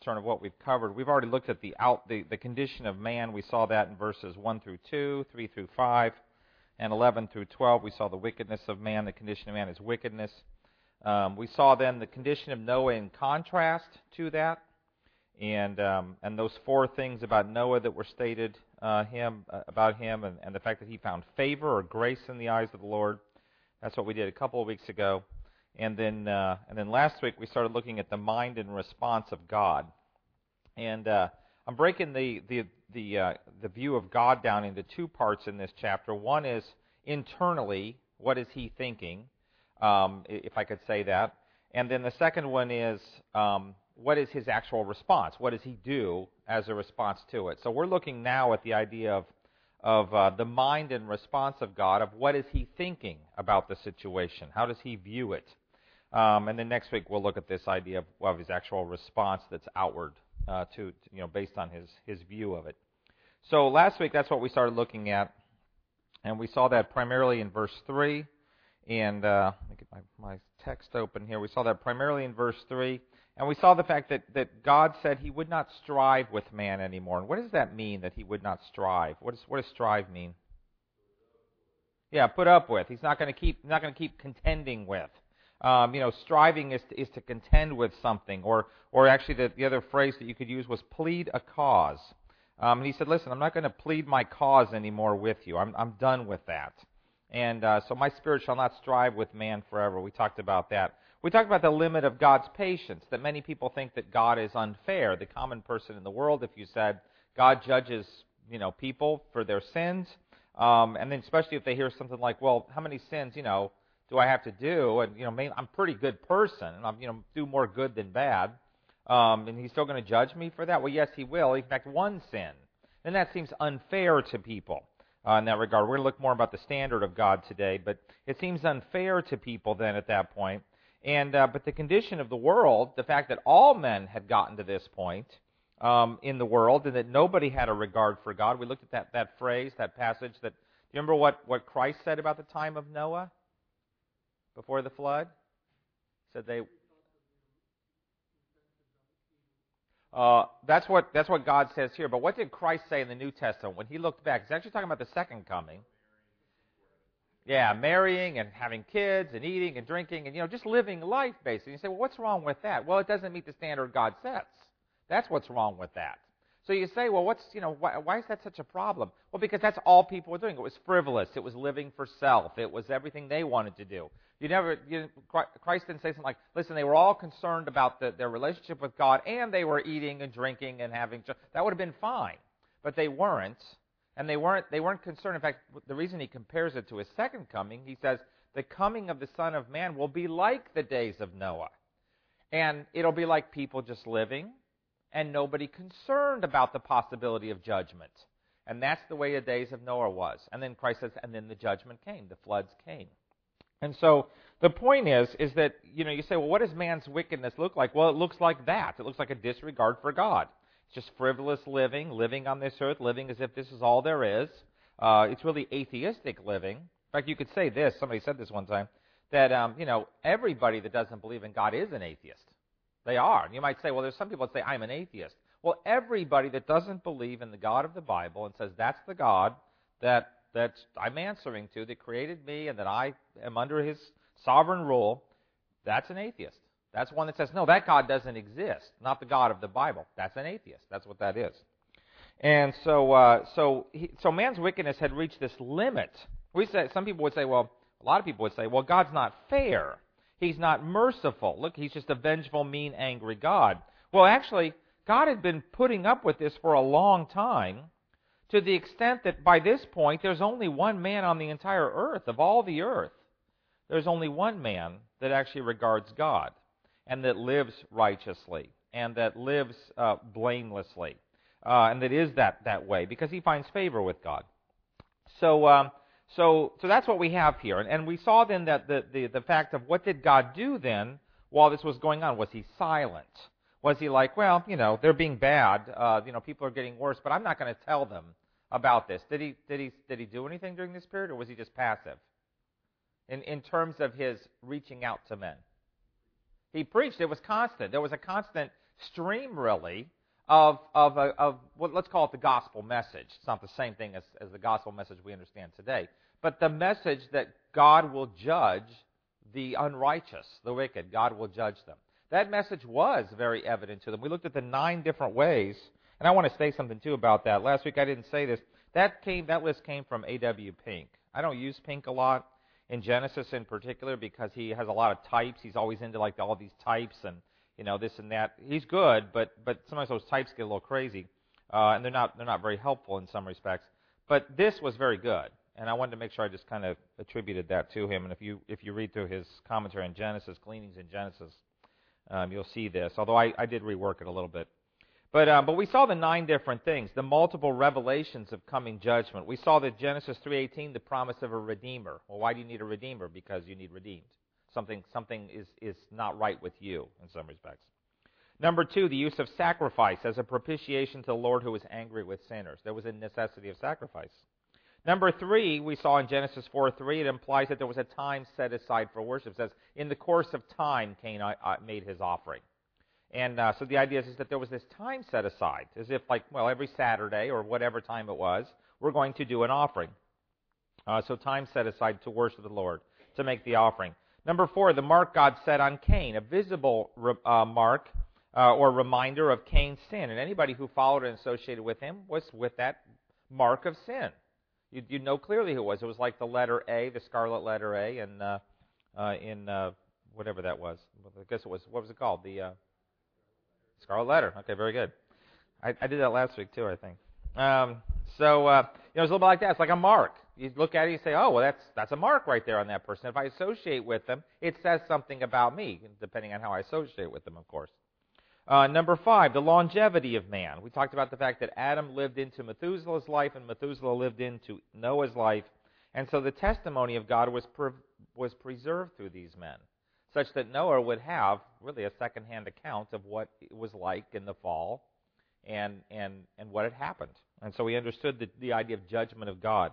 sort of what we've covered. We've already looked at the condition of man. We saw that in verses 1 through 2, 3 through 5, and 11 through 12. We saw the wickedness of man. The condition of man is wickedness. We saw then the condition of Noah in contrast to that, and those four things about Noah that were stated about him, and the fact that he found favor or grace in the eyes of the Lord. That's what we did a couple of weeks ago. And then last week we started looking at the mind and response of God. And I'm breaking the view of God down into two parts in this chapter. One is internally, what is he thinking, if I could say that. And then the second one is what is his actual response? What does he do as a response to it? So we're looking now at the idea of the mind and response of God, of what is he thinking about the situation? How does he view it? And then next week we'll look at this idea of his actual response that's outward based on his view of it. So last week that's what we started looking at, and we saw that primarily in verse 3. And let me get my text open here. We saw that primarily in verse 3, and we saw the fact that God said he would not strive with man anymore. And what does that mean, that he would not strive? What does strive mean? Yeah, put up with. He's not going to keep contending with. Striving is to contend with something, or actually the other phrase that you could use was plead a cause. And he said, listen, I'm not going to plead my cause anymore with you. I'm done with that. And so my spirit shall not strive with man forever. We talked about that. We talked about the limit of God's patience, that many people think that God is unfair. The common person in the world, if you said God judges people for their sins, and then especially if they hear something like, well, how many sins, do I have to do? And I'm a pretty good person, and I'm do more good than bad. And he's still going to judge me for that? Well, yes, he will. In fact, one sin. And that seems unfair to people in that regard. We're going to look more about the standard of God today, but it seems unfair to people then at that point. And but the condition of the world, the fact that all men had gotten to this point in the world, and that nobody had a regard for God. We looked at that phrase, that passage. Do you remember what Christ said about the time of Noah? Before the flood? Said they... That's what God says here. But what did Christ say in the New Testament when he looked back? He's actually talking about the second coming. Yeah, marrying and having kids and eating and drinking and just living life, basically. You say, well, what's wrong with that? Well, it doesn't meet the standard God sets. That's what's wrong with that. So you say, well, why is that such a problem? Well, because that's all people were doing. It was frivolous. It was living for self. It was everything they wanted to do. Christ didn't say something like, listen, they were all concerned about their relationship with God, and they were eating and drinking and having. That would have been fine, but they weren't, and they weren't concerned. In fact, the reason he compares it to his second coming, he says, the coming of the Son of Man will be like the days of Noah, and it'll be like people just living, and nobody concerned about the possibility of judgment. And that's the way the days of Noah was. And then Christ says, and then the judgment came, the floods came. And so the point is that, you say, well, what does man's wickedness look like? Well, it looks like that. It looks like a disregard for God. It's just frivolous living on this earth, living as if this is all there is. It's really atheistic living. In fact, you could say this, somebody said this one time, that, everybody that doesn't believe in God is an atheist. They are. You might say, well, there's some people that say, I'm an atheist. Well, everybody that doesn't believe in the God of the Bible and says, that's the God that I'm answering to, that created me and that I am under his sovereign rule, that's an atheist. That's one that says, no, that God doesn't exist, not the God of the Bible. That's an atheist. That's what that is. And so man's wickedness had reached this limit. Some people would say, well, a lot of people would say, well, God's not fair. He's not merciful. Look, he's just a vengeful, mean, angry God. Well, actually, God had been putting up with this for a long time, to the extent that by this point, there's only one man on the entire earth, of all the earth. There's only one man that actually regards God, and that lives righteously, and that lives blamelessly, and that is that way, because he finds favor with God. So that's what we have here. And we saw then that the fact of what did God do then while this was going on? Was he silent? Was he like, well, they're being bad, people are getting worse, but I'm not going to tell them about this. Did he do anything during this period, or was he just passive? In terms of his reaching out to men. He preached. It was constant. There was a constant stream, really, of what, let's call it the gospel message. It's not the same thing as the gospel message we understand today, but the message that God will judge the unrighteous, the wicked. God will judge them. That message was very evident to them. We looked at the 9 different ways, and I want to say something too about that. Last week I didn't say this. That list came from A.W. Pink. I don't use Pink a lot in Genesis in particular because he has a lot of types. He's always into like all these types and this and that. He's good, but sometimes those types get a little crazy, and they're not very helpful in some respects. But this was very good, and I wanted to make sure I just kind of attributed that to him. And if you read through his commentary on Genesis, Gleanings in Genesis, you'll see this. Although I did rework it a little bit. But we saw the 9 different things, the multiple revelations of coming judgment. We saw that Genesis 3:18, the promise of a redeemer. Well, why do you need a redeemer? Because you need redeemed. Something is not right with you in some respects. Number 2, the use of sacrifice as a propitiation to the Lord who was angry with sinners. There was a necessity of sacrifice. Number 3, we saw in Genesis 4:3, it implies that there was a time set aside for worship. It says, in the course of time, Cain made his offering. And so the idea is that there was this time set aside, as if every Saturday or whatever time it was, we're going to do an offering. So time set aside to worship the Lord, to make the offering. Number 4, the mark God set on Cain, a visible mark or reminder of Cain's sin. And anybody who followed and associated with him was with that mark of sin. You know clearly who it was. It was like the letter A, the scarlet letter A, in whatever that was. I guess it was, what was it called? The scarlet letter. Okay, very good. I did that last week too, I think. It's a little bit like that. It's like a mark. You look at it and you say, oh, well, that's a mark right there on that person. If I associate with them, it says something about me, depending on how I associate with them, of course. Number 5, the longevity of man. We talked about the fact that Adam lived into Methuselah's life and Methuselah lived into Noah's life. And so the testimony of God was preserved through these men, such that Noah would have really a second-hand account of what it was like in the fall and what had happened. And so he understood the idea of judgment of God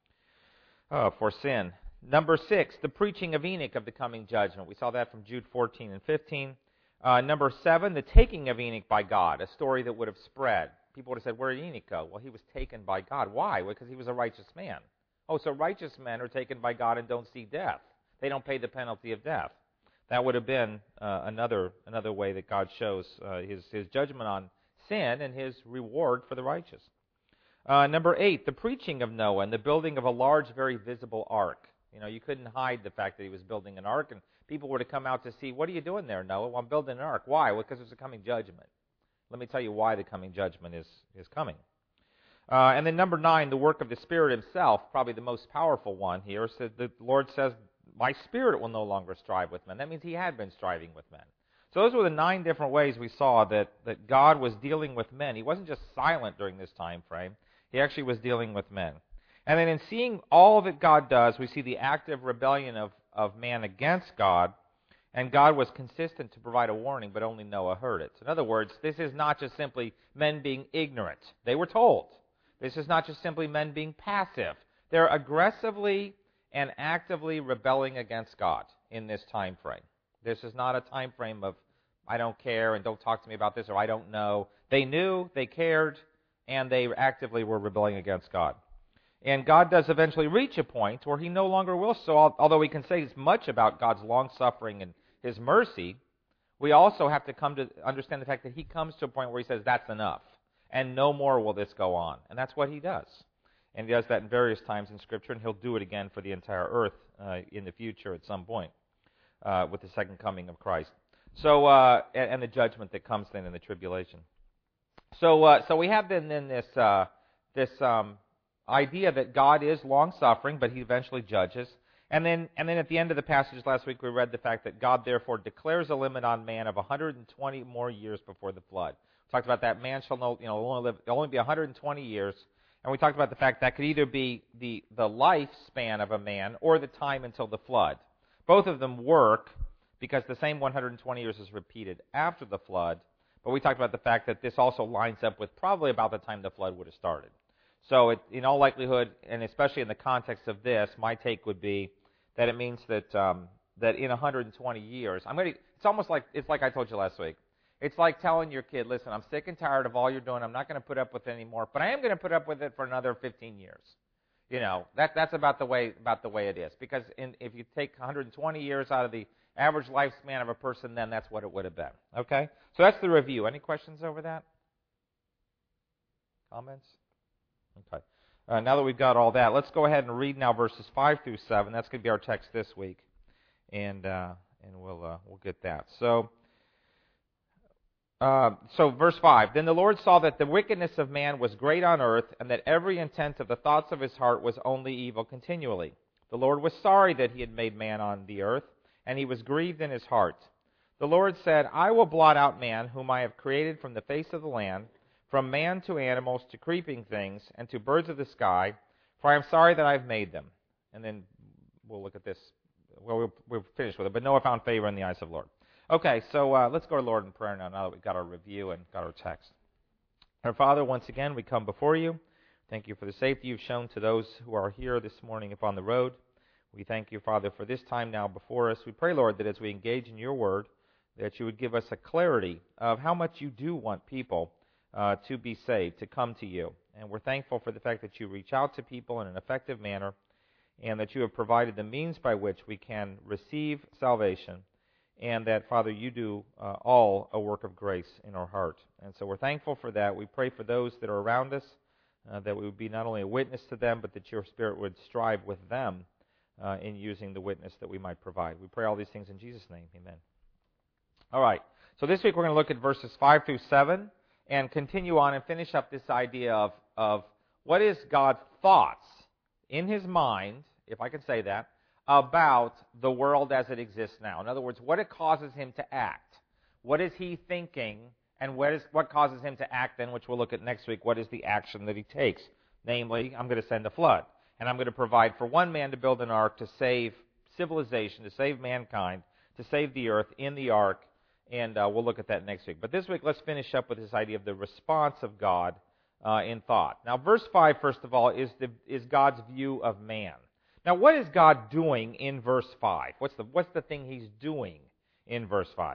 for sin. Number 6, the preaching of Enoch of the coming judgment. We saw that from Jude 14 and 15. Number 7, the taking of Enoch by God, a story that would have spread. People would have said, where did Enoch go? Well, he was taken by God. Why? Because he was a righteous man. Oh, so righteous men are taken by God and don't see death. They don't pay the penalty of death. That would have been another way that God shows his judgment on sin and his reward for the righteous. Number 8, the preaching of Noah and the building of a large, very visible ark. You couldn't hide the fact that he was building an ark, and people were to come out to see, what are you doing there, Noah? Well, I'm building an ark. Why? Well, because there's a coming judgment. Let me tell you why the coming judgment is coming. And then number 9, the work of the Spirit himself, probably the most powerful one here. So the Lord says, my Spirit will no longer strive with men. That means he had been striving with men. So those were the 9 different ways we saw that God was dealing with men. He wasn't just silent during this time frame. He actually was dealing with men. And then in seeing all that God does, we see the active rebellion of man against God, and God was consistent to provide a warning, but only Noah heard it. In other words, this is not just simply men being ignorant. They were told. This is not just simply men being passive. They're aggressively and actively rebelling against God in this time frame. This is not a time frame of, I don't care and don't talk to me about this, or I don't know. They knew, they cared, and they actively were rebelling against God. And God does eventually reach a point where he no longer will. So although we can say much about God's long-suffering and his mercy, we also have to come to understand the fact that he comes to a point where he says, that's enough, and no more will this go on. And that's what he does. And he does that in various times in Scripture, and he'll do it again for the entire earth in the future at some point with the second coming of Christ. So and the judgment that comes then in the tribulation. So we have then this idea that God is long-suffering, but he eventually judges. And then at the end of the passage last week, we read the fact that God therefore declares a limit on man of 120 more years before the flood. We talked about that man shall only be 120 years. And we talked about the fact that could either be the lifespan of a man or the time until the flood. Both of them work because the same 120 years is repeated after the flood. But we talked about the fact that this also lines up with probably about the time the flood would have started. So in all likelihood, and especially in the context of this, my take would be that it means that in 120 years, it's like I told you last week. It's like telling your kid, listen, I'm sick and tired of all you're doing. I'm not going to put up with it anymore, but I am going to put up with it for another 15 years. You know, that's about the way it is. Because if you take 120 years out of the average lifespan of a person, then that's what it would have been. Okay? So that's the review. Any questions over that? Comments? Okay. Now that we've got all that, let's go ahead and read now verses 5 through 7. That's going to be our text this week, and we'll get that. So verse 5, Then the Lord saw that the wickedness of man was great on earth, and that every intent of the thoughts of his heart was only evil continually. The Lord was sorry that he had made man on the earth, and he was grieved in his heart. The Lord said, I will blot out man, whom I have created from the face of the land, from man to animals to creeping things, and to birds of the sky, for I am sorry that I have made them. And then we'll look at this. Well, we'll finish with it. But Noah found favor in the eyes of the Lord. Okay, so let's go to Lord in prayer now that we've got our review and got our text. Our Father, once again, we come before you. Thank you for the safety you've shown to those who are here this morning upon the road. We thank you, Father, for this time now before us. We pray, Lord, that as we engage in your word, that you would give us a clarity of how much you do want people to be saved, to come to you. And we're thankful for the fact that you reach out to people in an effective manner, and that you have provided the means by which we can receive salvation, and that, Father, you do all a work of grace in our heart. And so we're thankful for that. We pray for those that are around us, that we would be not only a witness to them, but that your Spirit would strive with them in using the witness that we might provide. We pray all these things in Jesus' name. Amen. All right. So this week we're going to look at verses 5 through 7 and continue on and finish up this idea of what is God's thoughts in his mind, if I can say that, about the world as it exists now. In other words, what it causes him to act. What is he thinking, and what causes him to act then, which we'll look at next week. What is the action that he takes? Namely, I'm going to send a flood, and I'm going to provide for one man to build an ark to save civilization, to save mankind, to save the earth in the ark, and we'll look at that next week. But this week, let's finish up with this idea of the response of God in thought. Now, verse 5, first of all, is God's view of man. Now, what is God doing in verse 5? What's the thing he's doing in verse 5?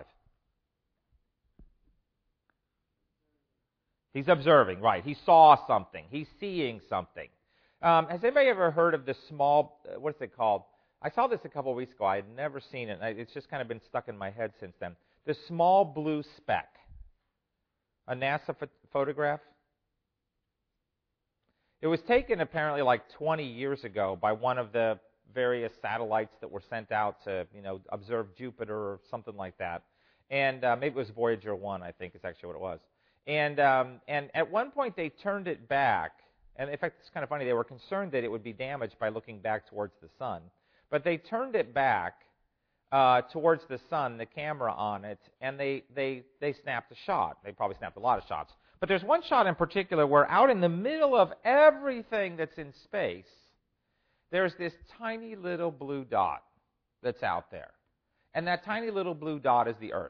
He's observing, right. He saw something. He's seeing something. Has anybody ever heard of this small, what's it called? I saw this a couple of weeks ago. I had never seen it. It's just kind of been stuck in my head since then. The small blue speck. A NASA photograph. It was taken apparently like 20 years ago by one of the various satellites that were sent out to, observe Jupiter or something like that. And maybe it was Voyager 1, I think is actually what it was. And at one point they turned it back. And in fact, it's kind of funny. They were concerned that it would be damaged by looking back towards the sun. But they turned it back towards the sun, the camera on it, and they snapped a shot. They probably snapped a lot of shots. But there's one shot in particular where out in the middle of everything that's in space, there's this tiny little blue dot that's out there. And that tiny little blue dot is the Earth.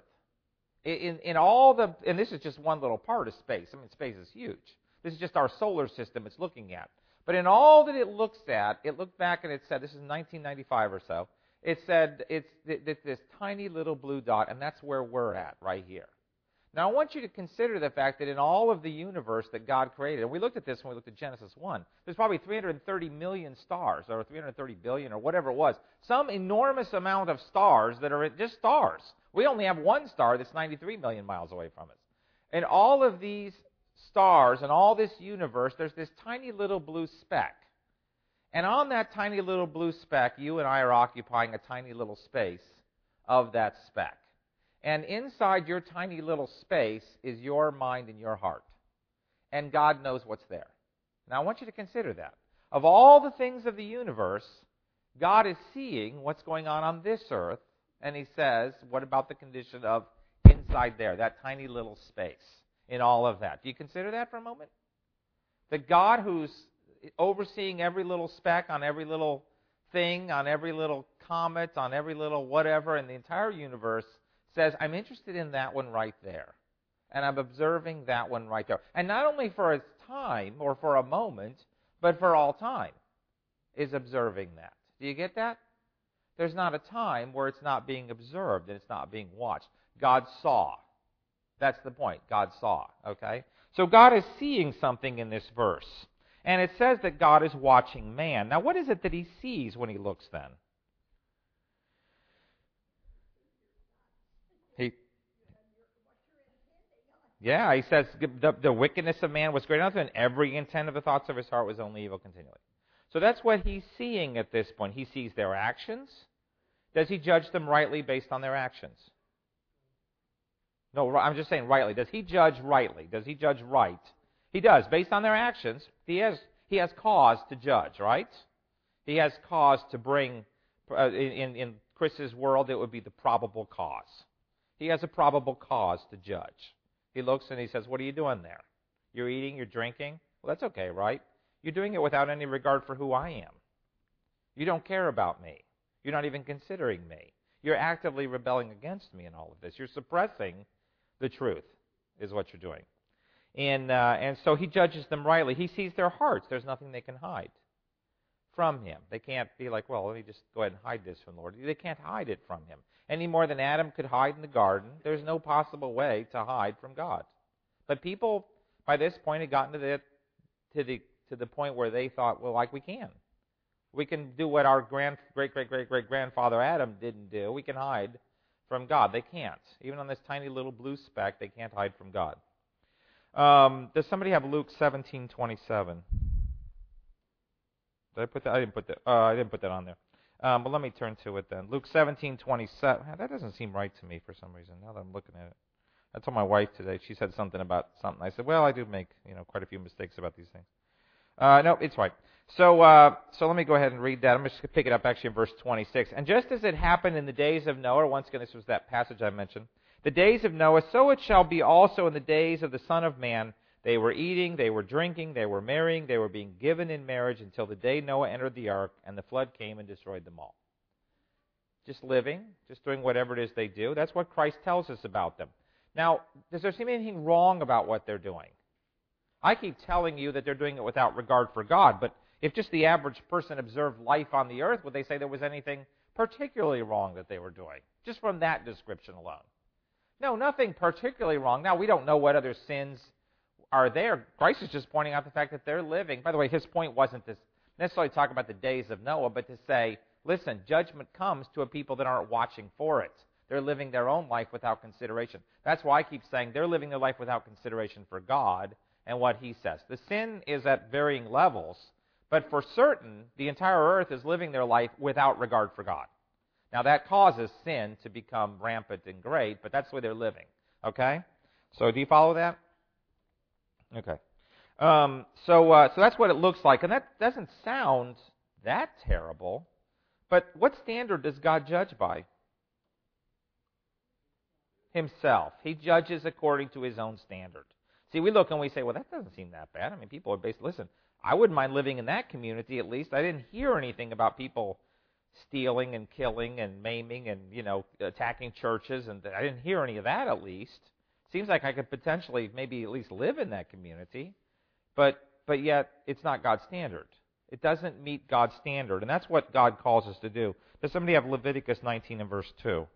And this is just one little part of space. I mean, space is huge. This is just our solar system it's looking at. But in all that it looks at, it looked back and it said, this is 1995 or so, it said it's this tiny little blue dot, and that's where we're at right here. Now, I want you to consider the fact that in all of the universe that God created, and we looked at this when we looked at Genesis 1, there's probably 330 million stars, or 330 billion, or whatever it was. Some enormous amount of stars that are just stars. We only have one star that's 93 million miles away from us. And all of these stars and all this universe, there's this tiny little blue speck. And on that tiny little blue speck, you and I are occupying a tiny little space of that speck. And inside your tiny little space is your mind and your heart. And God knows what's there. Now, I want you to consider that. Of all the things of the universe, God is seeing what's going on this earth, and he says, what about the condition of inside there, that tiny little space in all of that? Do you consider that for a moment? The God who's overseeing every little speck on every little thing, on every little comet, on every little whatever in the entire universe, says, I'm interested in that one right there. And I'm observing that one right there. And not only for a time or for a moment, but for all time is observing that. Do you get that? There's not a time where it's not being observed and it's not being watched. God saw. That's the point. God saw, okay? So God is seeing something in this verse. And it says that God is watching man. Now, what is it that he sees when he looks then? He says the wickedness of man was great enough, and every intent of the thoughts of his heart was only evil continually. So that's what he's seeing at this point. He sees their actions. Does he judge them rightly based on their actions? No, I'm just saying rightly. Does he judge rightly? Does he judge right? He does. Based on their actions, he has cause to judge, right? He has cause to bring, in Chris's world, it would be the probable cause. He has a probable cause to judge. He looks and he says, what are you doing there? You're eating, you're drinking? Well, that's okay, right? You're doing it without any regard for who I am. You don't care about me. You're not even considering me. You're actively rebelling against me in all of this. You're suppressing the truth, is what you're doing. And so he judges them rightly. He sees their hearts. There's nothing they can hide from him. They can't be like, well, let me just go ahead and hide this from the Lord. They can't hide it from him. Any more than Adam could hide in the garden, there's no possible way to hide from God. But people, by this point, had gotten to the point where they thought, well, like we can. We can do what our great-great-great-great-grandfather Adam didn't do. We can hide from God. They can't. Even on this tiny little blue speck, they can't hide from God. Does somebody have Luke 17:27? Did I put that? I didn't put that on there. But let me turn to it then. Luke 17:27. That doesn't seem right to me for some reason. Now that I'm looking at it, I told my wife today. She said something about something. I said, well, I do make quite a few mistakes about these things. No, it's right. So let me go ahead and read that. I'm just going to pick it up actually in verse 26. And just as it happened in the days of Noah, once again, this was that passage I mentioned, the days of Noah, so it shall be also in the days of the Son of Man. They were eating, they were drinking, they were marrying, they were being given in marriage until the day Noah entered the ark and the flood came and destroyed them all. Just living, just doing whatever it is they do. That's what Christ tells us about them. Now, does there seem anything wrong about what they're doing? I keep telling you that they're doing it without regard for God, but if just the average person observed life on the earth, would they say there was anything particularly wrong that they were doing? Just from that description alone. No, nothing particularly wrong. Now, we don't know what other sins are there. Christ is just pointing out the fact that they're living. By the way, his point wasn't to necessarily talk about the days of Noah, but to say, listen, judgment comes to a people that aren't watching for it. They're living their own life without consideration. That's why I keep saying they're living their life without consideration for God and what he says. The sin is at varying levels, but for certain, the entire earth is living their life without regard for God. Now, that causes sin to become rampant and great, but that's the way they're living. Okay? So do you follow that? Okay. So that's what it looks like. And that doesn't sound that terrible. But what standard does God judge by? Himself. He judges according to his own standard. See, we look and we say, well, that doesn't seem that bad. I mean, people are basically, listen, I wouldn't mind living in that community at least. I didn't hear anything about people stealing and killing and maiming and, attacking churches, and I didn't hear any of that at least. Seems like I could potentially maybe at least live in that community, but yet it's not God's standard. It doesn't meet God's standard, and that's what God calls us to do. Does somebody have Leviticus 19 and verse 2?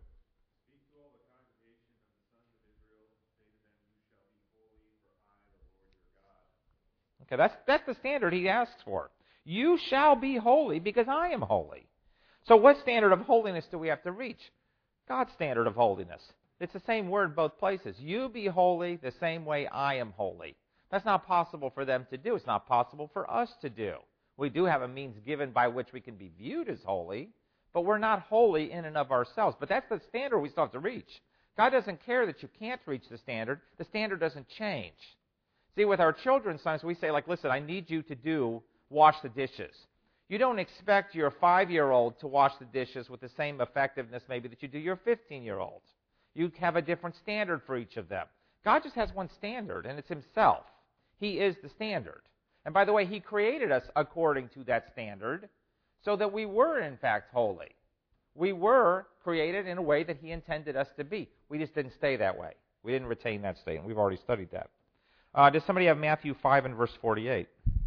Okay, that's the standard he asks for. You shall be holy because I am holy. So what standard of holiness do we have to reach? God's standard of holiness. It's the same word both places. You be holy the same way I am holy. That's not possible for them to do. It's not possible for us to do. We do have a means given by which we can be viewed as holy, but we're not holy in and of ourselves. But that's the standard we still have to reach. God doesn't care that you can't reach the standard. The standard doesn't change. See, with our children, sometimes we say, like, listen, I need you to wash the dishes. You don't expect your 5-year-old to wash the dishes with the same effectiveness maybe that you do your 15-year-old. You have a different standard for each of them. God just has one standard, and it's himself. He is the standard. And by the way, he created us according to that standard so that we were, in fact, holy. We were created in a way that he intended us to be. We just didn't stay that way. We didn't retain that state, and we've already studied that. Does somebody have Matthew 5 and verse 48?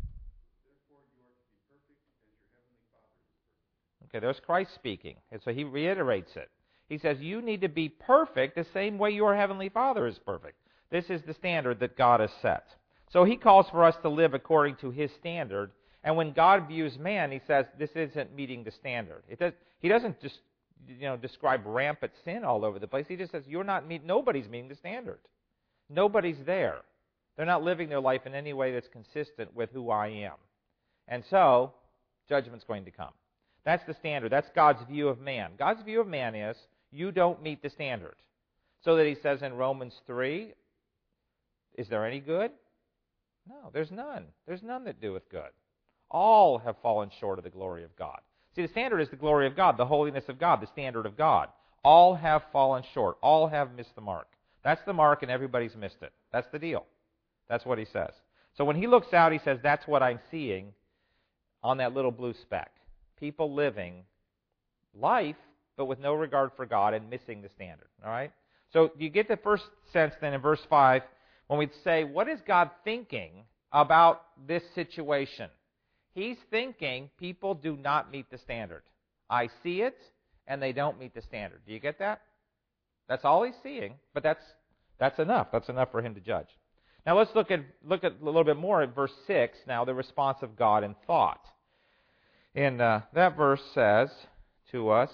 Okay, there's Christ speaking. And so he reiterates it. He says, you need to be perfect the same way your heavenly Father is perfect. This is the standard that God has set. So he calls for us to live according to his standard. And when God views man, he says this isn't meeting the standard. He doesn't just describe rampant sin all over the place. He just says nobody's meeting the standard. Nobody's there. They're not living their life in any way that's consistent with who I am. And so, judgment's going to come. That's the standard. That's God's view of man. God's view of man is, you don't meet the standard. So that he says in Romans 3, is there any good? No, there's none. There's none that doeth good. All have fallen short of the glory of God. See, the standard is the glory of God, the holiness of God, the standard of God. All have fallen short. All have missed the mark. That's the mark, and everybody's missed it. That's the deal. That's what he says. So when he looks out, he says, that's what I'm seeing on that little blue speck. People living life, but with no regard for God and missing the standard. All right? So you get the first sense then in verse 5 when we say, what is God thinking about this situation? He's thinking people do not meet the standard. I see it, and they don't meet the standard. Do you get that? That's all he's seeing, but that's enough. That's enough for him to judge. Now let's look at a little bit more at verse 6, now the response of God in thought. And that verse says to us,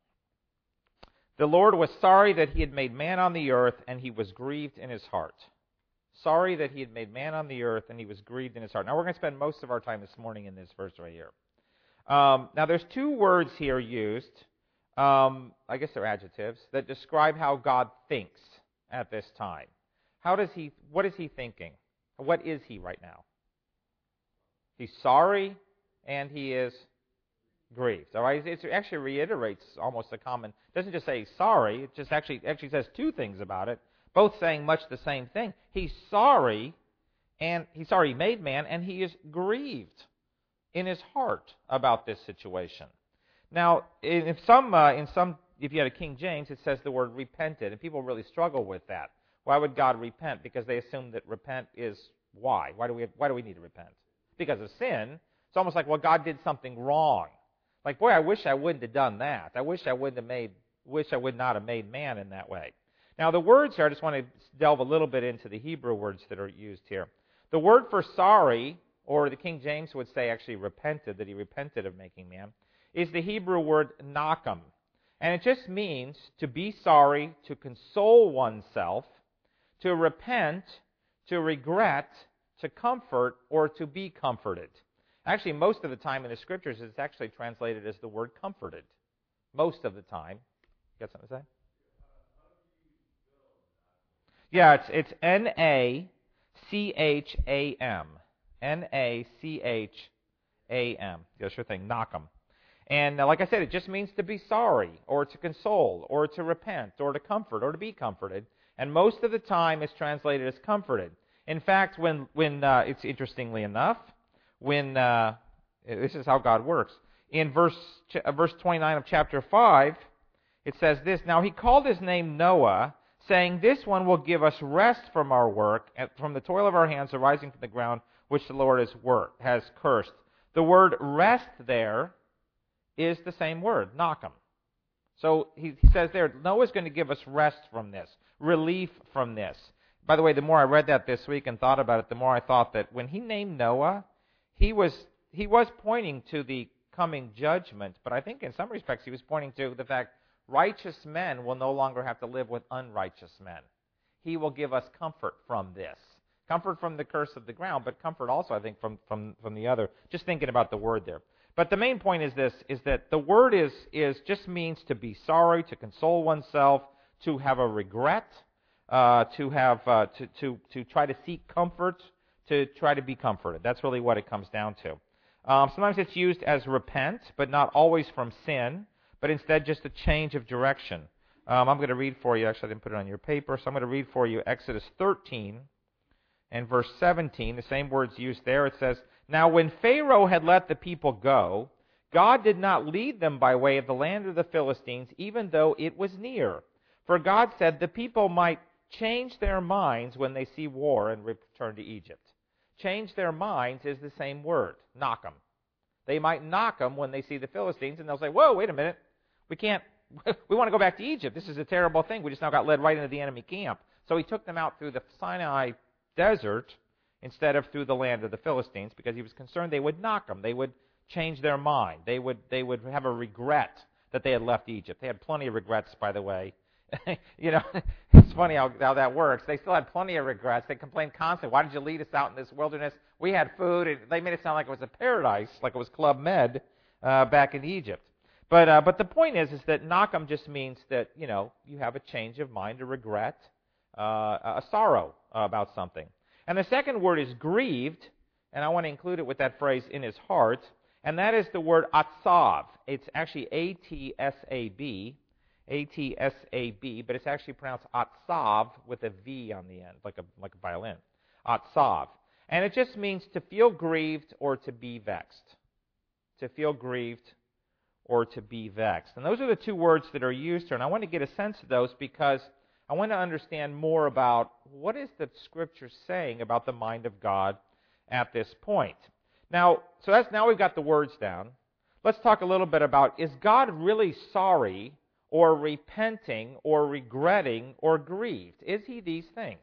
the Lord was sorry that he had made man on the earth, and he was grieved in his heart. Sorry that he had made man on the earth, and he was grieved in his heart. Now we're going to spend most of our time this morning in this verse right here. Now there's two words here used, I guess they're adjectives, that describe how God thinks at this time. What is he thinking? What is he right now? He's sorry, and he is grieved. All right? It actually reiterates almost a common, it doesn't just say sorry, it just actually says two things about it, both saying much the same thing. He's sorry, and he's sorry he made man, and he is grieved in his heart about this situation. Now, if you had a King James, it says the word repented, and people really struggle with that. Why would God repent? Because they assume that repent is why. Why do we need to repent? Because of sin. It's almost like, well, God did something wrong. Like, boy, I wish I wouldn't have done that. I wish I would not have made man in that way. Now, the words here, I just want to delve a little bit into the Hebrew words that are used here. The word for sorry, or the King James would say actually repented, that he repented of making man, is the Hebrew word nacham. And it just means to be sorry, to console oneself, to repent, to regret, to comfort, or to be comforted. Actually, most of the time in the Scriptures, it's actually translated as the word comforted. Most of the time. You got something to say? Yeah, it's N-A-C-H-A-M. N-A-C-H-A-M. Yeah, sure thing. Nacham. And like I said, it just means to be sorry, or to console, or to repent, or to comfort, or to be comforted. And most of the time it's translated as comforted. In fact, when it's interestingly enough, when this is how God works. In verse 29 of chapter 5, it says this, now he called his name Noah, saying, this one will give us rest from our work, and from the toil of our hands arising from the ground, which the Lord has cursed. The word rest there is the same word, nacham. So he says there, Noah's going to give us rest from this, relief from this. By the way, the more I read that this week and thought about it, the more I thought that when he named Noah, he was pointing to the coming judgment, but I think in some respects he was pointing to the fact righteous men will no longer have to live with unrighteous men. He will give us comfort from this. Comfort from the curse of the ground, but comfort also, I think, from the other. Just thinking about the word there. But the main point is this, is that the word is just means to be sorry, to console oneself, to have a regret, to try to seek comfort, to try to be comforted. That's really what it comes down to. Sometimes it's used as repent, but not always from sin, but instead just a change of direction. I'm going to read for you, actually I didn't put it on your paper, so I'm going to read for you Exodus 13 and verse 17, the same words used there. It says, now when Pharaoh had let the people go, God did not lead them by way of the land of the Philistines, even though it was near. For God said the people might change their minds when they see war and return to Egypt. Change their minds is the same word, nacham. They might knock them when they see the Philistines, and they'll say, whoa, wait a minute, we want to go back to Egypt. This is a terrible thing. We just now got led right into the enemy camp. So he took them out through the Sinai desert instead of through the land of the Philistines because he was concerned they would knock them. They would change their mind. They would have a regret that they had left Egypt. They had plenty of regrets, by the way. It's funny how that works. They still had plenty of regrets. They complained constantly. Why did you lead us out in this wilderness? We had food. And they made it sound like it was a paradise, like it was Club Med back in Egypt. But the point is that Nachum just means that, you have a change of mind, a regret, a sorrow about something. And the second word is grieved, and I want to include it with that phrase, in his heart, and that is the word atsav. It's actually A-T-S-A-B, A-T-S-A-B, but it's actually pronounced atsav with a V on the end, like a violin. Atsav. And it just means to feel grieved or to be vexed. To feel grieved or to be vexed. And those are the two words that are used here, and I want to get a sense of those because I want to understand more about what is the Scripture saying about the mind of God at this point. Now we've got the words down. Let's talk a little bit about, is God really sorry or repenting or regretting or grieved? Is he these things?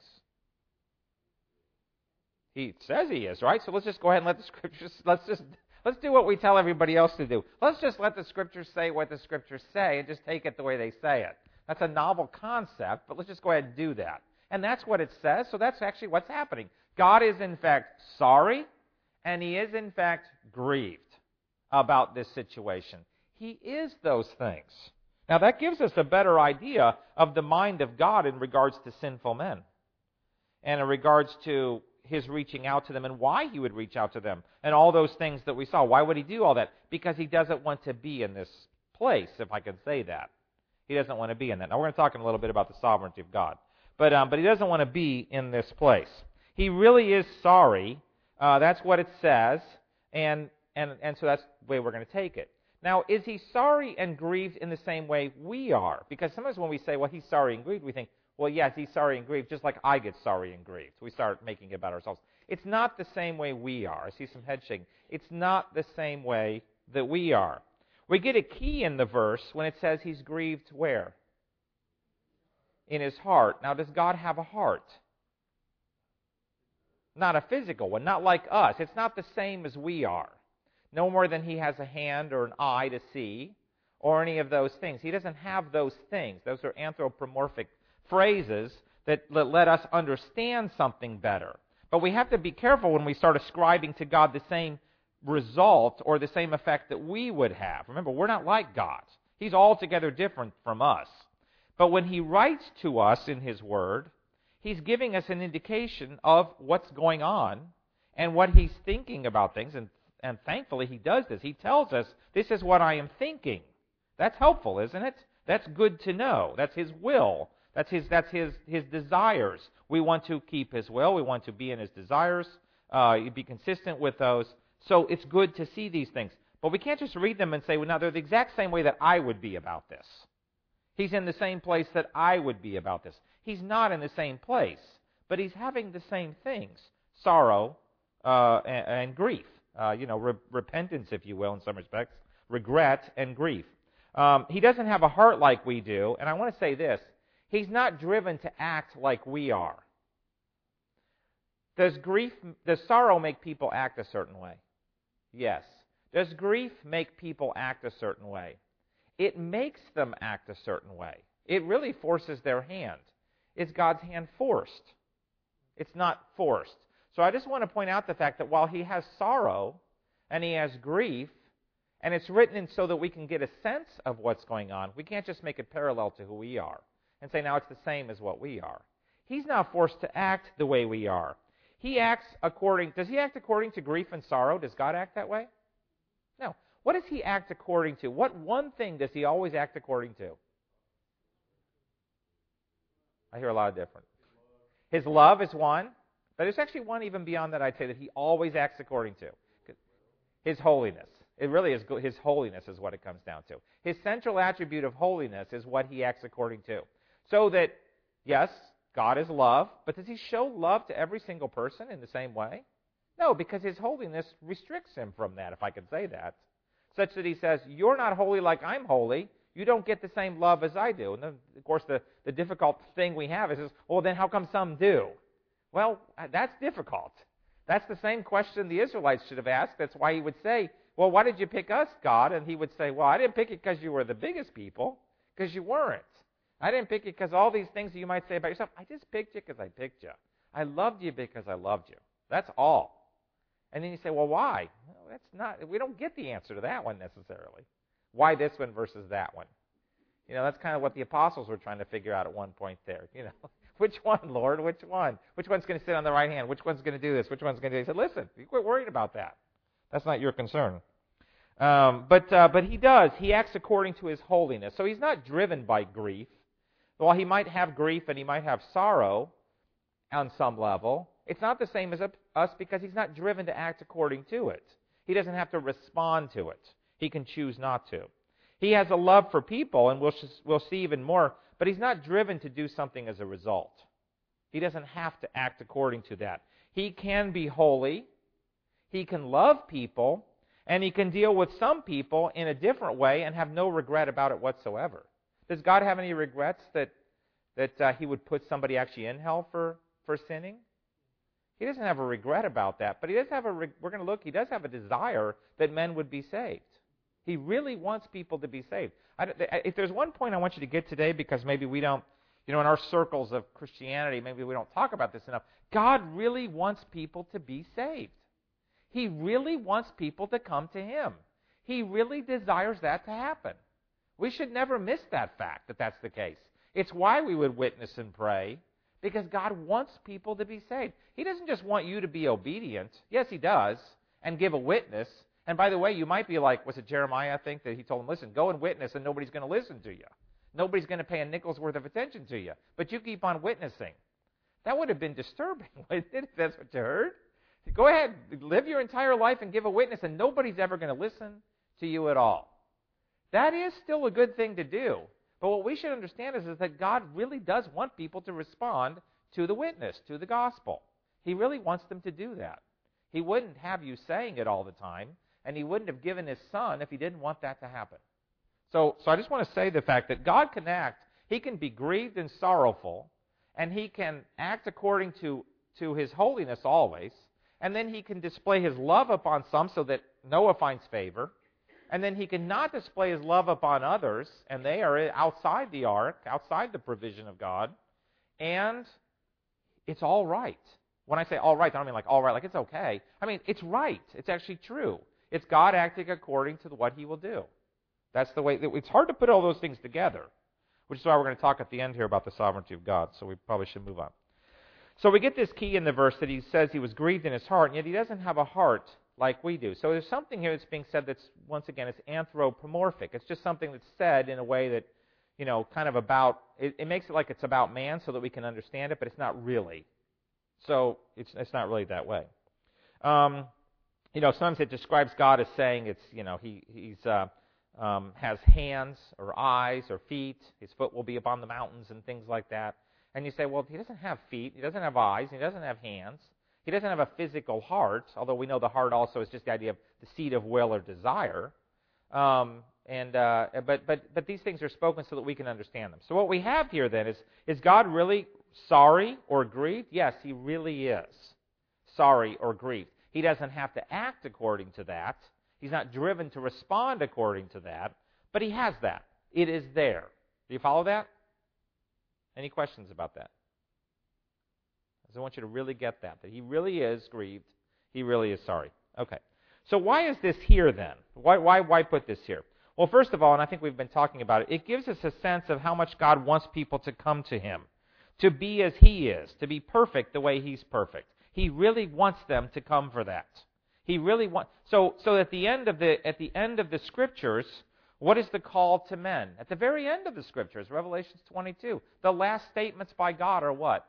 He says he is, right? So let's just go ahead and let the Scriptures, let's do what we tell everybody else to do. Let's just let the Scriptures say what the Scriptures say and just take it the way they say it. That's a novel concept, but let's just go ahead and do that. And that's what it says, so that's actually what's happening. God is in fact sorry, and he is in fact grieved about this situation. He is those things. Now that gives us a better idea of the mind of God in regards to sinful men, and in regards to his reaching out to them and why he would reach out to them, and all those things that we saw. Why would he do all that? Because he doesn't want to be in this place, if I can say that. He doesn't want to be in that. Now we're going to talk in a little bit about the sovereignty of God. But he doesn't want to be in this place. He really is sorry. That's what it says. And so that's the way we're going to take it. Now, is he sorry and grieved in the same way we are? Because sometimes when we say, well, he's sorry and grieved, we think, well, yes, he's sorry and grieved, just like I get sorry and grieved. We start making it about ourselves. It's not the same way we are. I see some head shaking. It's not the same way that we are. We get a key in the verse when it says he's grieved where? In his heart. Now, does God have a heart? Not a physical one, not like us. It's not the same as we are. No more than he has a hand or an eye to see or any of those things. He doesn't have those things. Those are anthropomorphic phrases that let us understand something better. But we have to be careful when we start ascribing to God the same result or the same effect that we would have. Remember, we're not like God. He's altogether different from us. But when he writes to us in his word, he's giving us an indication of what's going on and what he's thinking about things. And thankfully he does this. He tells us, this is what I am thinking. That's helpful, isn't it? That's good to know. That's his will. That's his desires. We want to keep his will. We want to be in his desires, be consistent with those. So it's good to see these things. But we can't just read them and say, well, now they're the exact same way that I would be about this. He's in the same place that I would be about this. He's not in the same place, but he's having the same things, sorrow and grief. Repentance, if you will, in some respects, regret and grief. He doesn't have a heart like we do, and I want to say this. He's not driven to act like we are. Does sorrow make people act a certain way? Yes. Does grief make people act a certain way? It makes them act a certain way. It really forces their hand. Is God's hand forced? It's not forced. So I just want to point out the fact that while he has sorrow and he has grief, and it's written in so that we can get a sense of what's going on, we can't just make it parallel to who we are and say, now it's the same as what we are. He's not forced to act the way we are. Does he act according to grief and sorrow? Does God act that way? No. What does he act according to? What one thing does he always act according to? I hear a lot of different. His love is one, but there's actually one even beyond that I'd say that he always acts according to. His holiness. It really is his holiness is what it comes down to. His central attribute of holiness is what he acts according to. So that, yes, God is love, but does he show love to every single person in the same way? No, because his holiness restricts him from that, if I could say that. Such that he says, you're not holy like I'm holy. You don't get the same love as I do. And then, of course, the difficult thing we have is, well, then how come some do? Well, that's difficult. That's the same question the Israelites should have asked. That's why he would say, well, why did you pick us, God? And he would say, well, I didn't pick it because you were the biggest people, because you weren't. I didn't pick it because all these things that you might say about yourself. I just picked you because I picked you. I loved you because I loved you. That's all. And then you say, well, why? Well, we don't get the answer to that one necessarily. Why this one versus that one? That's kind of what the apostles were trying to figure out at one point there. Which one, Lord? Which one? Which one's going to sit on the right hand? Which one's going to do this? Which one's going to do this? He said, listen, you quit worrying about that. That's not your concern. But he does. He acts according to his holiness. So he's not driven by grief. While he might have grief and he might have sorrow on some level, it's not the same as us because he's not driven to act according to it. He doesn't have to respond to it. He can choose not to. He has a love for people, and we'll see even more, but he's not driven to do something as a result. He doesn't have to act according to that. He can be holy, he can love people, and he can deal with some people in a different way and have no regret about it whatsoever. Does God have any regrets that he would put somebody actually in hell for sinning? He doesn't have a regret about that, but he does have we're going to look, he does have a desire that men would be saved. He really wants people to be saved. If there's one point I want you to get today, because maybe we don't, in our circles of Christianity, maybe we don't talk about this enough. God really wants people to be saved. He really wants people to come to him. He really desires that to happen. We should never miss that fact that that's the case. It's why we would witness and pray, because God wants people to be saved. He doesn't just want you to be obedient. Yes, he does, and give a witness. And by the way, you might be like, was it Jeremiah, I think, that he told him, listen, go and witness and nobody's going to listen to you. Nobody's going to pay a nickel's worth of attention to you. But you keep on witnessing. That would have been disturbing, wouldn't it, if that's what you heard? Go ahead, live your entire life and give a witness and nobody's ever going to listen to you at all. That is still a good thing to do. But what we should understand is that God really does want people to respond to the witness, to the gospel. He really wants them to do that. He wouldn't have you saying it all the time, and he wouldn't have given his son if he didn't want that to happen. So I just want to say the fact that God can act, he can be grieved and sorrowful, and he can act according to his holiness always, and then he can display his love upon some so that Noah finds favor, and then he cannot display his love upon others, and they are outside the ark, outside the provision of God, and it's all right. When I say all right, I don't mean like all right, like it's okay. I mean, it's right. It's actually true. It's God acting according to what he will do. That's the way. It's hard to put all those things together, which is why we're going to talk at the end here about the sovereignty of God, so we probably should move on. So we get this key in the verse that he says he was grieved in his heart, and yet he doesn't have a heart like we do. So there's something here that's being said that's, once again, it's anthropomorphic. It's just something that's said in a way that, kind of about, it makes it like it's about man so that we can understand it, but it's not really. So it's not really that way. Sometimes it describes God as saying he's has hands or eyes or feet. His foot will be upon the mountains and things like that. And you say, well, he doesn't have feet, he doesn't have eyes, he doesn't have hands. He doesn't have a physical heart, although we know the heart also is just the idea of the seat of will or desire. But these things are spoken so that we can understand them. So what we have here then is God really sorry or grieved? Yes, he really is sorry or grieved. He doesn't have to act according to that. He's not driven to respond according to that, but he has that. It is there. Do you follow that? Any questions about that? I want you to really get that he really is grieved. He really is sorry. Okay. So why is this here then? Why put this here? Well, first of all, and I think we've been talking about it, it gives us a sense of how much God wants people to come to him, to be as he is, to be perfect the way he's perfect. He really wants them to come for that. He really wants. So at the end of the Scriptures, what is the call to men? At the very end of the Scriptures, Revelation 22, the last statements by God are what?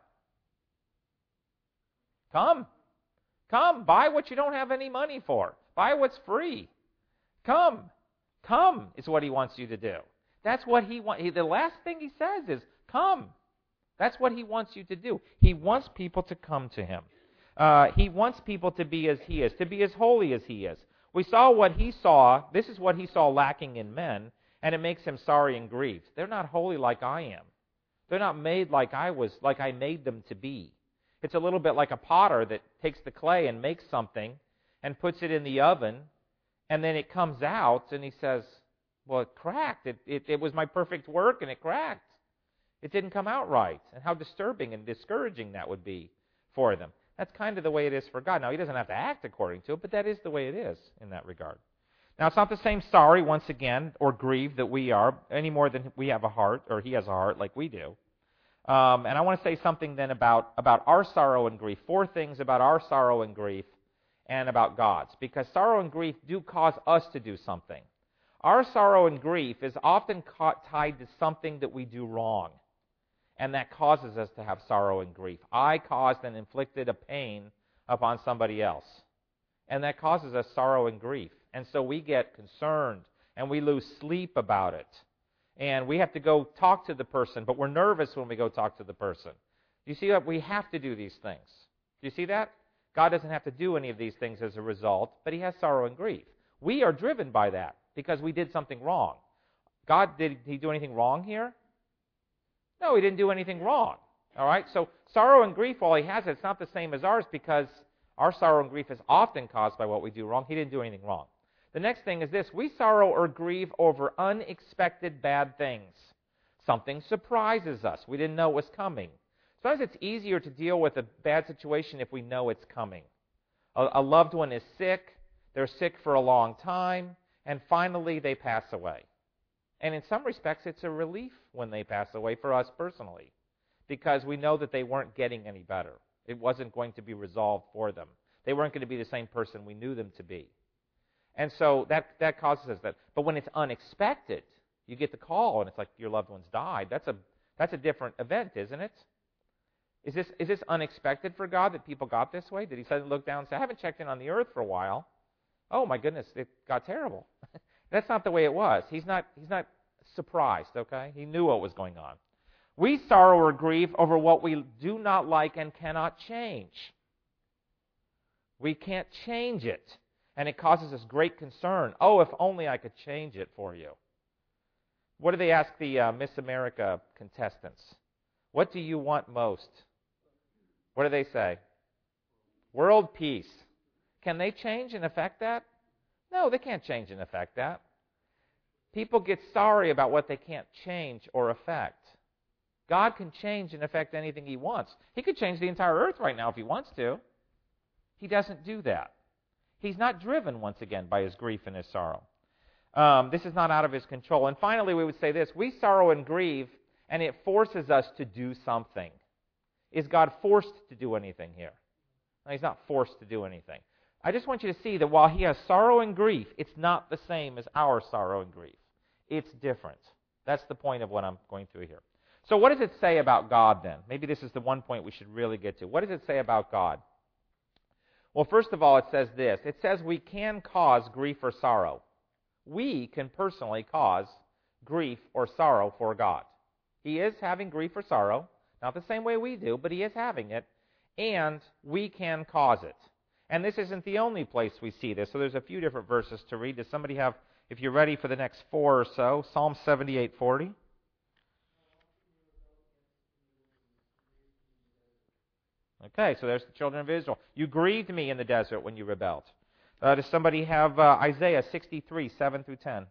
Come. Come. Buy what you don't have any money for. Buy what's free. Come. Come is what he wants you to do. That's what he wants. The last thing he says is, come. That's what he wants you to do. He wants people to come to him. He wants people to be as he is, to be as holy as he is. We saw what he saw. This is what he saw lacking in men, And it makes him sorry and grieved. They're not holy like I am. They're not made like I made them to be. It's a little bit like a potter that takes the clay and makes something and puts it in the oven, and then it comes out, and he says, well, it cracked. It was my perfect work, and it cracked. It didn't come out right. And how disturbing and discouraging that would be for them. That's kind of the way it is for God. Now, he doesn't have to act according to it, but that is the way it is in that regard. Now, it's not the same sorry, once again, or grief that we are, any more than we have a heart, or he has a heart like we do. And I want to say something then about our sorrow and grief. 4 things about our sorrow and grief and about God's. Because sorrow and grief do cause us to do something. Our sorrow and grief is often tied to something that we do wrong. And that causes us to have sorrow and grief. I caused and inflicted a pain upon somebody else. And that causes us sorrow and grief. And so we get concerned, and we lose sleep about it. And we have to go talk to the person, but we're nervous when we go talk to the person. Do you see that? We have to do these things. Do you see that? God doesn't have to do any of these things as a result, but he has sorrow and grief. We are driven by that because we did something wrong. God, did he do anything wrong here? No, he didn't do anything wrong. All right? So sorrow and grief, while he has it, it's not the same as ours because our sorrow and grief is often caused by what we do wrong. He didn't do anything wrong. The next thing is this. We sorrow or grieve over unexpected bad things. Something surprises us. We didn't know it was coming. Sometimes it's easier to deal with a bad situation if we know it's coming. A loved one is sick. They're sick for a long time. And finally, they pass away. And in some respects, it's a relief when they pass away for us personally, because we know that they weren't getting any better. It wasn't going to be resolved for them. They weren't going to be the same person we knew them to be. And so that causes us that. But when it's unexpected, you get the call and it's like your loved one's died. That's a different event, isn't it? Is this unexpected for God that people got this way? Did he suddenly look down and say, I haven't checked in on the earth for a while. Oh my goodness, it got terrible. That's not the way it was. He's not surprised, okay? He knew what was going on. We sorrow or grieve over what we do not like and cannot change. We can't change it. And it causes us great concern. Oh, if only I could change it for you. What do they ask the Miss America contestants? What do you want most? What do they say? World peace. Can they change and affect that? No, they can't change and affect that. People get sorry about what they can't change or affect. God can change and affect anything he wants. He could change the entire earth right now if he wants to. He doesn't do that. He's not driven, once again, by his grief and his sorrow. This is not out of his control. And finally, we would say this. We sorrow and grieve, and it forces us to do something. Is God forced to do anything here? No, he's not forced to do anything. I just want you to see that while he has sorrow and grief, it's not the same as our sorrow and grief. It's different. That's the point of what I'm going through here. So what does it say about God then? Maybe this is the one point we should really get to. What does it say about God? Well, first of all, it says this. It says we can cause grief or sorrow. We can personally cause grief or sorrow for God. He is having grief or sorrow, not the same way we do, but he is having it, and we can cause it. And this isn't the only place we see this, so there's a few different verses to read. Does somebody have, if you're ready for the next 4 or so, Psalm 78:40? Okay, so there's the children of Israel. You grieved me in the desert when you rebelled. Does somebody have Isaiah 63:7-10?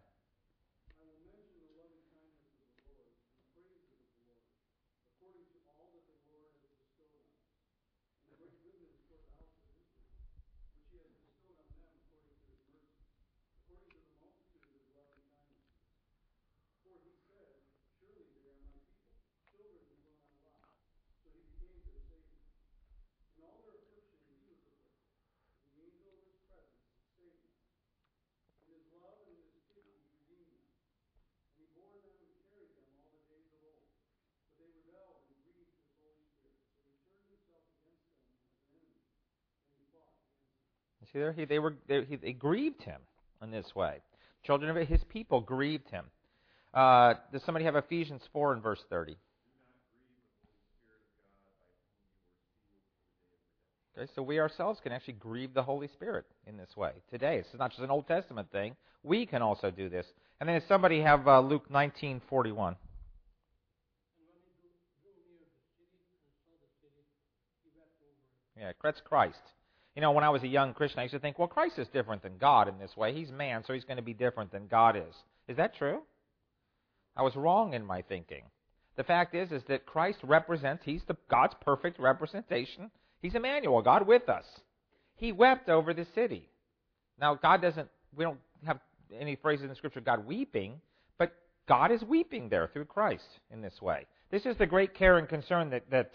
See there, they grieved him in this way. Children of his people grieved him. Does somebody have Ephesians 4 and verse 30? Okay, so we ourselves can actually grieve the Holy Spirit in this way today. It's not just an Old Testament thing. We can also do this. And then, does somebody have Luke 19:41? Yeah, that's Christ. You know, when I was a young Christian, I used to think, well, Christ is different than God in this way. He's man, so he's going to be different than God is. Is that true? I was wrong in my thinking. The fact is that Christ represents, he's God's perfect representation. He's Emmanuel, God with us. He wept over the city. Now, we don't have any phrases in the Scripture, God weeping, but God is weeping there through Christ in this way. This is the great care and concern that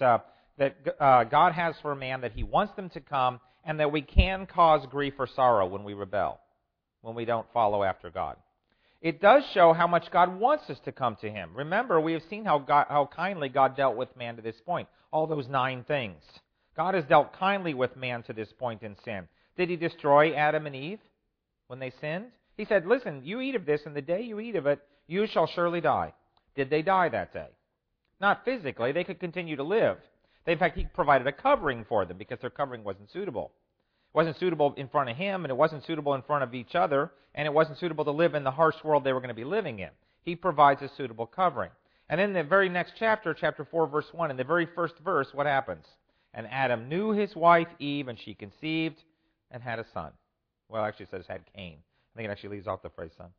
God has for man, that he wants them to come, and that we can cause grief or sorrow when we rebel, when we don't follow after God. It does show how much God wants us to come to him. Remember, we have seen how kindly God dealt with man to this point. All those 9 things. God has dealt kindly with man to this point in sin. Did he destroy Adam and Eve when they sinned? He said, listen, you eat of this, and the day you eat of it, you shall surely die. Did they die that day? Not physically. They could continue to live. In fact, he provided a covering for them because their covering wasn't suitable. It wasn't suitable in front of him, and it wasn't suitable in front of each other, and it wasn't suitable to live in the harsh world they were going to be living in. He provides a suitable covering. And in the very next chapter, chapter 4, verse 1, in the very first verse, what happens? And Adam knew his wife Eve, and she conceived and had a son. Well, actually it says had Cain. I think it actually leaves off the phrase son.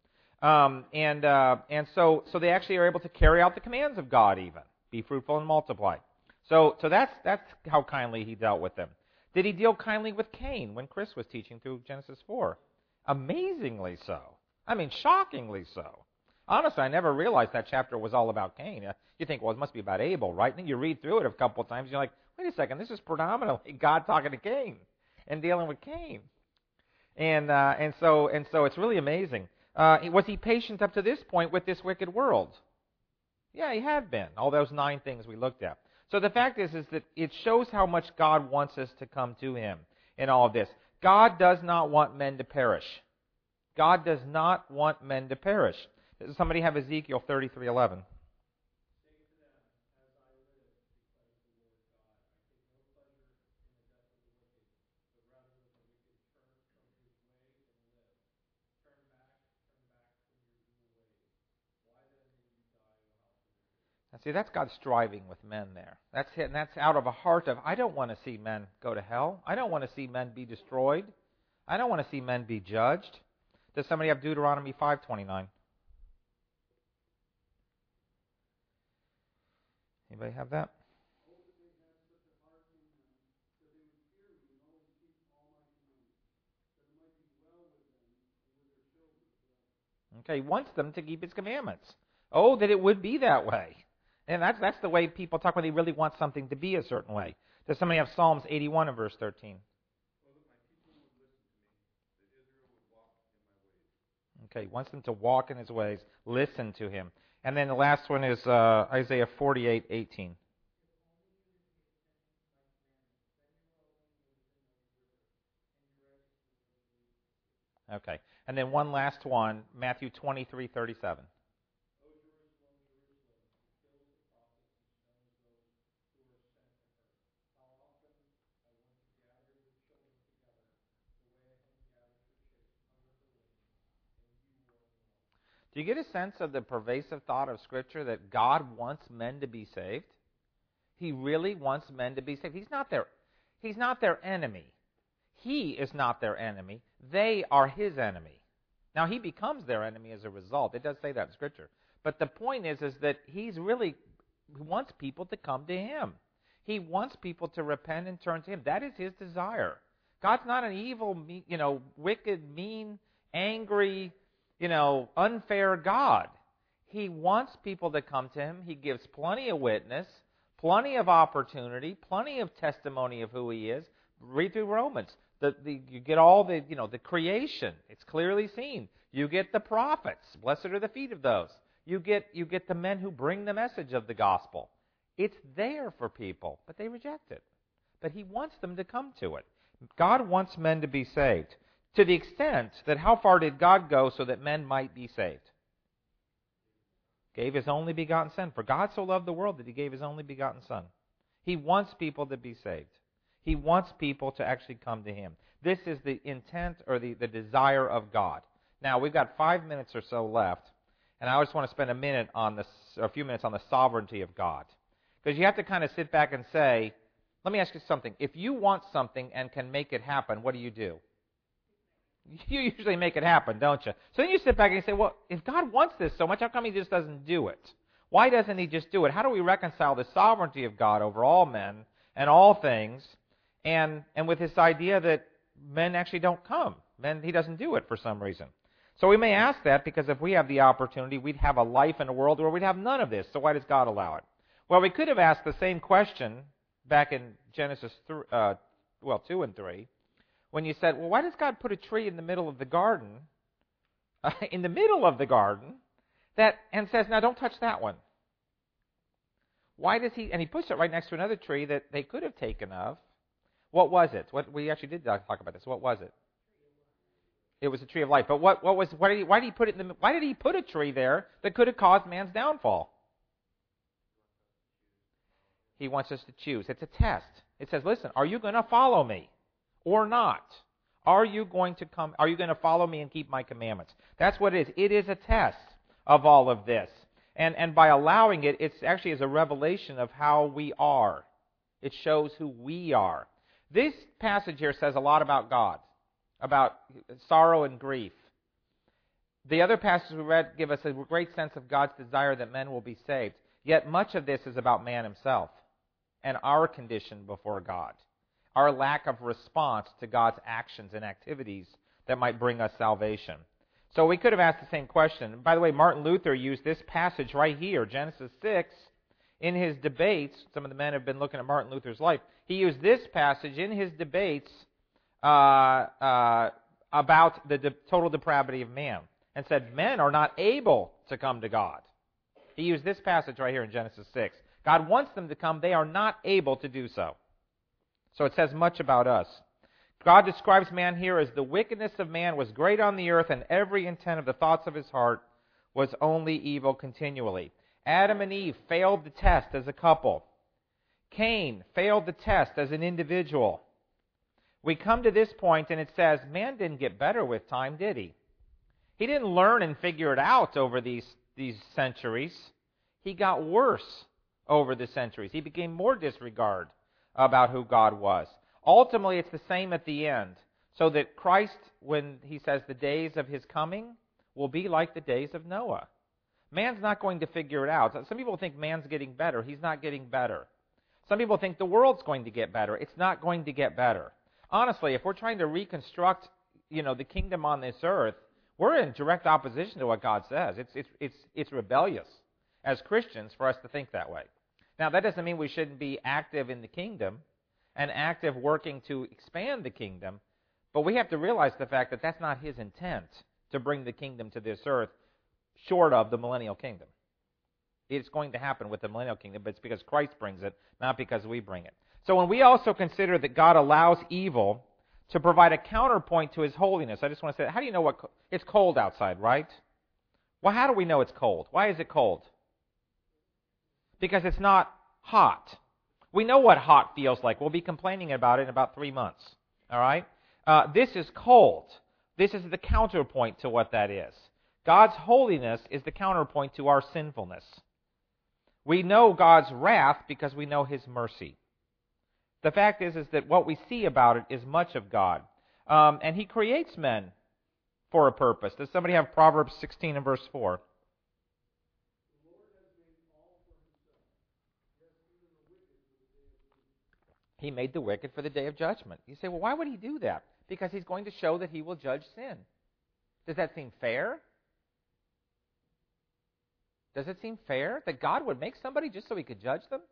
And so they actually are able to carry out the commands of God even. Be fruitful and multiply. So that's how kindly he dealt with them. Did he deal kindly with Cain when Chris was teaching through Genesis 4? Amazingly so. I mean, shockingly so. Honestly, I never realized that chapter was all about Cain. You think, well, it must be about Abel, right? And then you read through it a couple of times, you're like, wait a second, this is predominantly God talking to Cain and dealing with Cain. And so it's really amazing. Was he patient up to this point with this wicked world? Yeah, he had been. All those 9 things we looked at. So the fact is that it shows how much God wants us to come to him in all of this. God does not want men to perish. God does not want men to perish. Does somebody have Ezekiel 33:11? Now, see, that's God striving with men there. That's out of a heart of, I don't want to see men go to hell. I don't want to see men be destroyed. I don't want to see men be judged. Does somebody have Deuteronomy 5:29? Anybody have that? Okay, he wants them to keep his commandments. Oh, that it would be that way. And that's the way people talk when they really want something to be a certain way. Does somebody have Psalms 81 and verse 13? Okay, he wants them to walk in his ways, listen to him. And then the last one is Isaiah 48:18. Okay, and then one last one, Matthew 23:37. Do you get a sense of the pervasive thought of Scripture that God wants men to be saved? He really wants men to be saved. He's not their enemy. He is not their enemy. They are his enemy. Now, he becomes their enemy as a result. It does say that in Scripture. But the point is that he wants people to come to him. He wants people to repent and turn to him. That is his desire. God's not an evil, wicked, mean, angry, unfair God. He wants people to come to him. He gives plenty of witness, plenty of opportunity, plenty of testimony of who he is. Read through Romans. You get all the creation. It's clearly seen. You get the prophets. Blessed are the feet of those. You get the men who bring the message of the gospel. It's there for people, but they reject it. But he wants them to come to it. God wants men to be saved. To the extent that how far did God go so that men might be saved? Gave his only begotten Son. For God so loved the world that he gave his only begotten Son. He wants people to be saved. He wants people to actually come to him. This is the intent or the desire of God. Now, we've got 5 minutes or so left, and I just want to spend a few minutes on the sovereignty of God. Because you have to kind of sit back and say, let me ask you something. If you want something and can make it happen, what do? You usually make it happen, don't you? So then you sit back and you say, well, if God wants this so much, how come he just doesn't do it? Why doesn't he just do it? How do we reconcile the sovereignty of God over all men and all things and with this idea that men actually don't come? He doesn't do it for some reason. So we may ask that because if we have the opportunity, we'd have a life in a world where we'd have none of this. So why does God allow it? Well, we could have asked the same question back in Genesis 2 and 3, when you said, well, why does God put a tree in the middle of the garden, and says, now don't touch that one? Why does he, and he puts it right next to another tree that they could have taken of. What was it? We actually did talk about this. What was it? It was a tree of life. But why did he put a tree there that could have caused man's downfall? He wants us to choose. It's a test. It says, listen, are you going to follow me or not? Are you going to follow me and keep my commandments? That's what it is. It is a test of all of this. And by allowing it, it's actually is a revelation of how we are. It shows who we are. This passage here says a lot about God, about sorrow and grief. The other passages we read give us a great sense of God's desire that men will be saved. Yet much of this is about man himself and our condition before God, our lack of response to God's actions and activities that might bring us salvation. So we could have asked the same question. By the way, Martin Luther used this passage right here, Genesis 6, in his debates. Some of the men have been looking at Martin Luther's life. He used this passage in his debates about the total depravity of man and said men are not able to come to God. He used this passage right here in Genesis 6. God wants them to come. They are not able to do so. So it says much about us. God describes man here as the wickedness of man was great on the earth, and every intent of the thoughts of his heart was only evil continually. Adam and Eve failed the test as a couple. Cain failed the test as an individual. We come to this point and it says, man didn't get better with time, did he? He didn't learn and figure it out over these centuries. He got worse over the centuries. He became more disregard about who God was. Ultimately, it's the same at the end. So that Christ, when he says the days of his coming, will be like the days of Noah. Man's not going to figure it out. Some people think man's getting better. He's not getting better. Some people think the world's going to get better. It's not going to get better. Honestly, if we're trying to reconstruct, the kingdom on this earth, we're in direct opposition to what God says. It's rebellious as Christians for us to think that way. Now, that doesn't mean we shouldn't be active in the kingdom and active working to expand the kingdom, but we have to realize the fact that that's not his intent to bring the kingdom to this earth short of the millennial kingdom. It's going to happen with the millennial kingdom, but it's because Christ brings it, not because we bring it. So when we also consider that God allows evil to provide a counterpoint to his holiness, I just want to say, how do you know it's cold outside, right? Well, how do we know it's cold? Why is it cold? Because it's not hot. We know what hot feels like. We'll be complaining about it in about 3 months. All right? This is cold. This is the counterpoint to what that is. God's holiness is the counterpoint to our sinfulness. We know God's wrath because we know his mercy. The fact is that what we see about it is much of God. And he creates men for a purpose. Does somebody have Proverbs 16 and verse 4? He made the wicked for the day of judgment. You say, well, why would he do that? Because he's going to show that he will judge sin. Does that seem fair? Does it seem fair that God would make somebody just so he could judge them?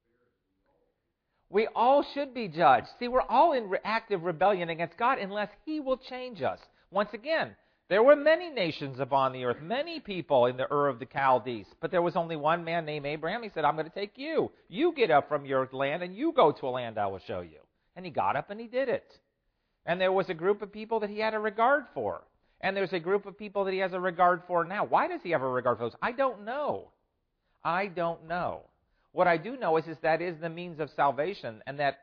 We all should be judged. See, we're all in active rebellion against God unless he will change us. Once again, there were many nations upon the earth, many people in the Ur of the Chaldees, but there was only one man named Abraham. He said, I'm going to take you. You get up from your land and you go to a land I will show you. And he got up and he did it. And there was a group of people that he had a regard for. And there's a group of people that he has a regard for now. Why does he have a regard for those? I don't know. I don't know. What I do know is that is the means of salvation, and that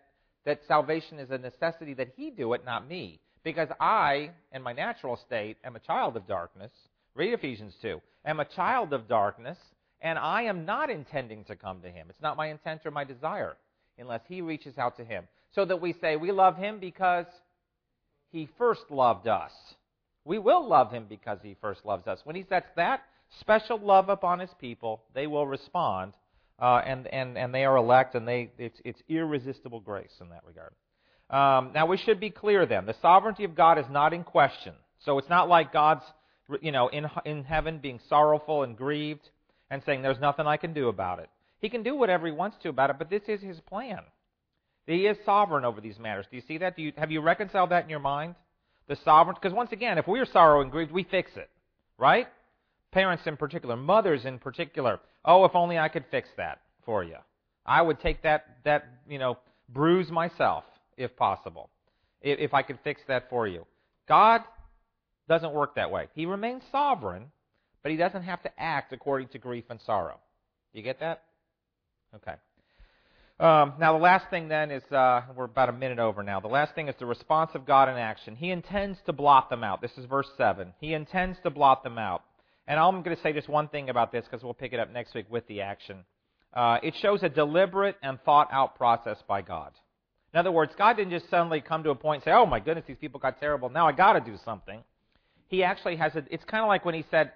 that salvation is a necessity that he do it, not me. Because I, in my natural state, am a child of darkness. Read Ephesians 2. Am a child of darkness, and I am not intending to come to him. It's not my intent or my desire, unless he reaches out to him. So that we say we love him because he first loved us. We will love him because he first loves us. When he sets that special love upon his people, they will respond, and they are elect, and it's irresistible grace in that regard. Now, we should be clear then. The sovereignty of God is not in question. So it's not like God's, in heaven being sorrowful and grieved and saying, there's nothing I can do about it. He can do whatever he wants to about it, but this is his plan. He is sovereign over these matters. Do you see that? Have you reconciled that in your mind? The sovereign, because once again, if we are sorrow and grieved, we fix it, right? Parents in particular, mothers in particular. Oh, if only I could fix that for you. I would take that bruise myself, if possible, if I could fix that for you. God doesn't work that way. He remains sovereign, but he doesn't have to act according to grief and sorrow. Do you get that? Okay. Now, the last thing then is, we're about a minute over now. The last thing is the response of God in action. He intends to blot them out. This is verse 7. He intends to blot them out. And I'm going to say just one thing about this because we'll pick it up next week with the action. It shows a deliberate and thought-out process by God. In other words, God didn't just suddenly come to a point and say, oh my goodness, these people got terrible, now I got to do something. He actually has it's kind of like when he said,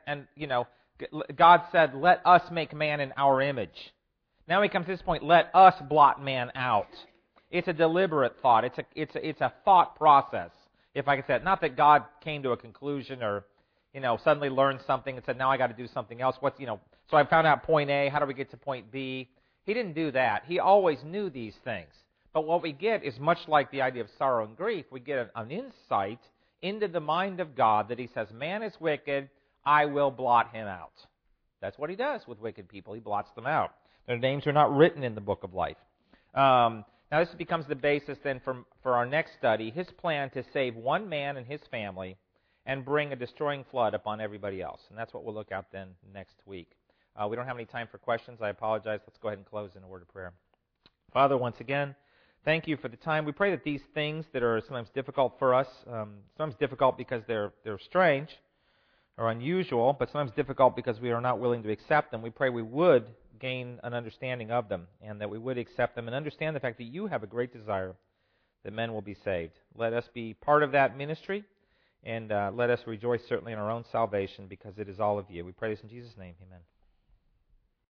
God said, let us make man in our image. Now he comes to this point, let us blot man out. It's a deliberate thought. It's a thought process, if I can say it. Not that God came to a conclusion or, suddenly learned something and said, now I got to do something else. So I found out point A, how do we get to point B? He didn't do that. He always knew these things. But what we get is much like the idea of sorrow and grief. We get an insight into the mind of God that he says, man is wicked, I will blot him out. That's what he does with wicked people. He blots them out. Their names are not written in the book of life. Now this becomes the basis then for our next study, his plan to save one man and his family and bring a destroying flood upon everybody else. And that's what we'll look at then next week. We don't have any time for questions. I apologize. Let's go ahead and close in a word of prayer. Father, once again, thank you for the time. We pray that these things that are sometimes difficult for us, sometimes difficult because they're strange or unusual, but sometimes difficult because we are not willing to accept them. We pray we would gain an understanding of them and that we would accept them and understand the fact that you have a great desire that men will be saved. Let us be part of that ministry and let us rejoice certainly in our own salvation because it is all of you. We pray this in Jesus' name. Amen.